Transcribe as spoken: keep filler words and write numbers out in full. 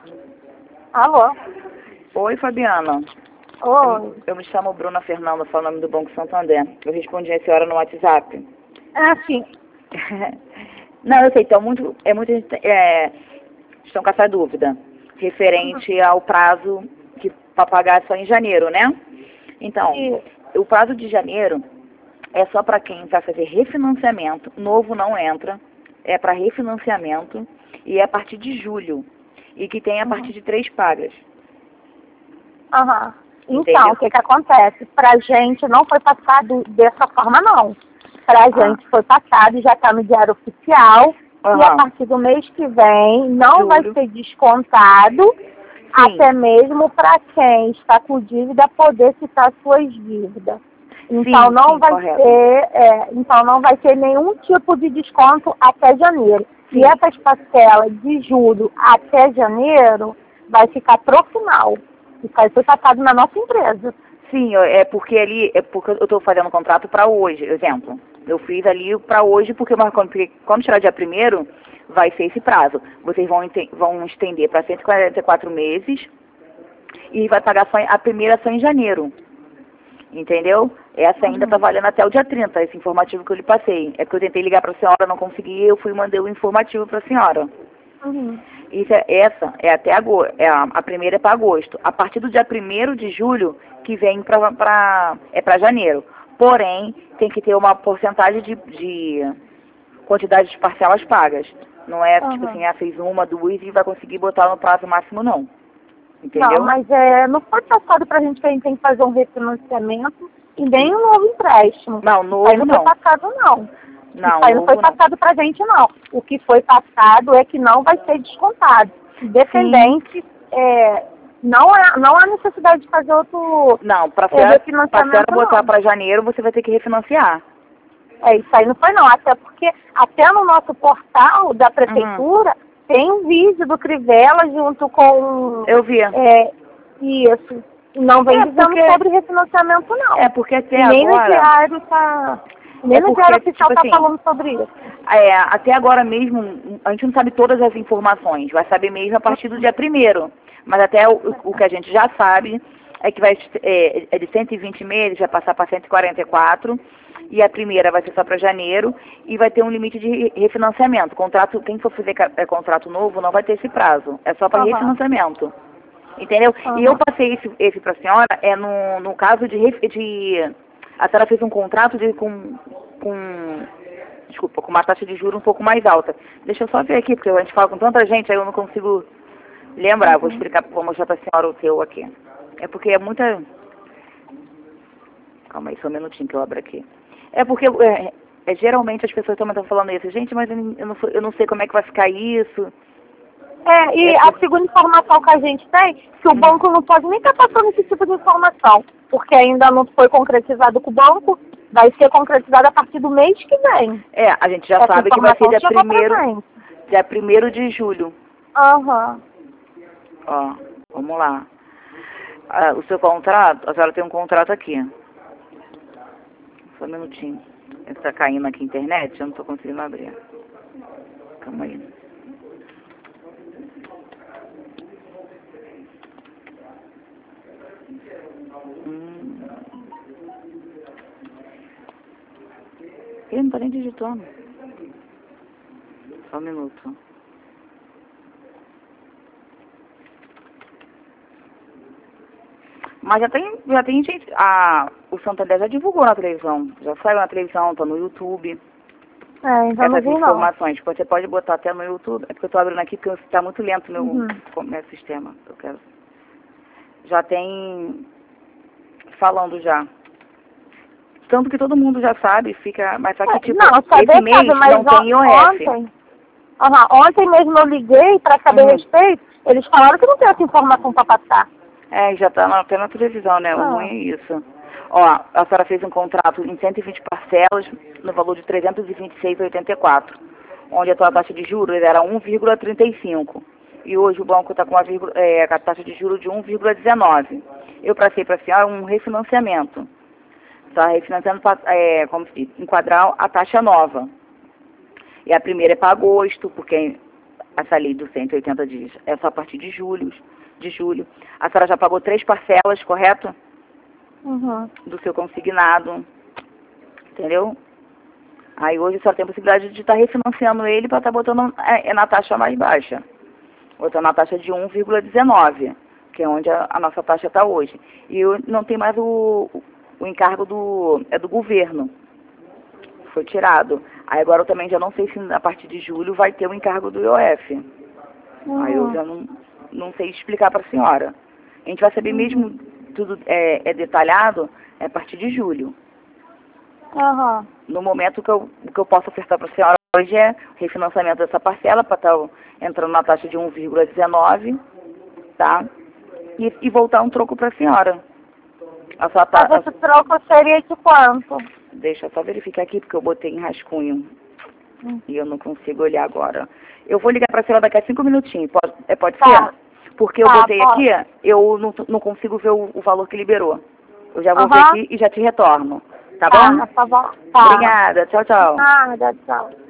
Alô? Oi, Fabiana. Oi. Eu me chamo Bruna Fernanda, falo o nome do Banco Santander. Eu respondi a senhora no WhatsApp. Ah, sim. Não, eu sei, então muito, é muita gente é, estão com essa dúvida referente ao prazo que para pagar só em janeiro, né? Então, E, o prazo de janeiro é só para quem vai fazer refinanciamento, novo não entra, é para refinanciamento e é a partir de julho e que tem a partir de três pagas. aham. Então, Entendeu? o que que acontece? Pra gente não foi passado dessa forma, não. Pra Ah. gente foi passado e já tá no diário oficial. Aham. E a partir do mês que vem não Julho. vai ser descontado, Sim. até mesmo para quem está com dívida poder quitar suas dívidas. Então Sim, não sim, vai correto. ter, é, então não vai ter nenhum tipo de desconto até janeiro. Sim. E essas parcelas de julho até janeiro vai ficar pro final. Isso aí foi passado na nossa empresa. Sim, eu- é porque ali, é porque eu estou fazendo um contrato para hoje, exemplo. Eu fiz ali para hoje porque, mas quando, porque quando tirar dia primeiro, vai ser esse prazo. Vocês vão, ente- vão estender para cento e quarenta e quatro meses e vai pagar só em- a primeira só em janeiro. Entendeu? Essa ainda está valendo até o dia trinta, esse informativo que eu lhe passei. É porque eu tentei ligar para a senhora, não consegui, eu fui e mandei o informativo para a senhora. Uhum. Isso é, essa é até agosto, é a, a primeira é para agosto. A partir do dia primeiro de julho, que vem para é para janeiro. Porém, tem que ter uma porcentagem de, de quantidade de parcelas pagas. Não é tipo Uhum. assim, ah, fez uma, duas e vai conseguir botar no prazo máximo, não. Entendeu? Não, mas é, não foi passado pra gente que a gente tem que fazer um refinanciamento e nem um novo empréstimo. Não, Isso aí novo não não. foi passado, não. Não, Isso aí não novo foi não. passado pra gente, não. O que foi passado é que não vai ser descontado. Independente, é, não, há, não há necessidade de fazer outro Não, para é, a refinanciamento, senhora botar não. para janeiro, você vai ter que refinanciar. É, isso aí não foi, não. Até porque, até no nosso portal da prefeitura, tem um vídeo do Crivella junto com... Eu vi. É, isso. Não vem É, dizendo porque- sobre refinanciamento, não. É porque até E nem no agora... diário tá... Nem É no porque, diário oficial tipo tá assim, falando sobre isso. É, até agora mesmo, a gente não sabe todas as informações, vai saber mesmo a partir do dia primeiro. Mas até o, o que a gente já sabe é que vai é, é de cento e vinte meses, vai passar para cento e quarenta e quatro, e a primeira vai ser só para janeiro, e vai ter um limite de refinanciamento. Contrato, quem for fazer é, contrato novo não vai ter esse prazo, é só para Aham. refinanciamento. Entendeu? Aham. E eu passei esse, esse para a senhora, é no, no caso de, ref- de... A senhora fez um contrato de, com... com desculpa, com uma taxa de juros um pouco mais alta. Deixa eu só ver aqui, porque a gente fala com tanta gente, aí eu não consigo lembrar. Vou explicar, vou mostrar para a senhora o seu aqui. É porque é muita... Calma aí, só um minutinho que eu abro aqui. É porque é, é, geralmente as pessoas também estão falando isso. Gente, mas eu não, eu não sou- eu não sei como é que vai ficar isso. É, e É a por- segunda informação que a gente tem, que o Hum. banco não pode nem estar passando esse tipo de informação, porque ainda não foi concretizado com o banco, vai ser concretizado a partir do mês que vem. É, a gente já Essa sabe que vai ser informação dia chegou pra primeiro, gente. dia primeiro de julho. Aham. Ó, vamos lá. Ah, o seu contrato, a senhora tem um contrato aqui. Só um minutinho. Está caindo aqui a internet, eu não estou conseguindo abrir. Calma aí. Hum. Ele não está nem digitando. Só um minuto. Mas já tem, já tem gente, a, o Santander já divulgou na televisão, já saiu na televisão, tá no YouTube. É, ainda não Essas vi não. informações, você pode botar até no YouTube. É porque eu estou abrindo aqui porque está muito lento o meu, Uhum. meu sistema. Eu quero. Já tem falando já. Tanto que todo mundo já sabe, fica. Mas só que É, tipo, não, saber esse mês sabe, mas não tem I O F. ontem, aham, ontem mesmo eu liguei para saber a Uhum. respeito, eles falaram que não tem essa informação para passar. É, já está até na televisão, né? O Ah. ruim é isso. Ó, a senhora fez um contrato em cento e vinte parcelas no valor de trezentos e vinte e seis vírgula oitenta e quatro, onde a tua taxa de juros era um vírgula trinta e cinco. E hoje o banco está com, uma vírgula- é, com a taxa de juros de um vírgula dezenove. Eu passei para a senhora um refinanciamento. Está refinanciando para é, como se diz, enquadrar a taxa nova. E a primeira é para agosto, porque essa lei dos cento e oitenta dias. É só a partir de julho, de julho. A senhora já pagou três parcelas, correto? Uhum. Do seu consignado. Entendeu? Aí hoje a senhora tem a possibilidade de estar refinanciando ele para estar botando é, é na taxa mais baixa. Botando na taxa de um vírgula dezenove, que é onde a, a nossa taxa está hoje. E eu, não tem mais o, o encargo do, é do governo. Foi tirado. Aí agora eu também já não sei se a partir de julho vai ter o encargo do I O F. Uhum. Aí eu já não, não sei explicar para a senhora. A gente vai saber Uhum. mesmo, tudo é, é detalhado, é a partir de julho. Uhum. No momento que eu, que eu posso ofertar para a senhora hoje é refinanciamento dessa parcela para estar entrando na taxa de um vírgula dezenove, tá? E, e voltar um troco para a senhora. A sua ta, Mas esse troco seria de quanto? Deixa eu só verificar aqui, porque eu botei em rascunho. Hum. E eu não consigo olhar agora. Eu vou ligar para a senhora daqui a cinco minutinhos. Pode, é, pode Tá. ser? Porque eu Tá, botei pode. aqui, eu não, não consigo ver o, o valor que liberou. Eu já vou Uhum. ver aqui e já te retorno. Tá, Tá, bom? tá bom. Tá. Obrigada. Tchau, tchau. Nada, tchau.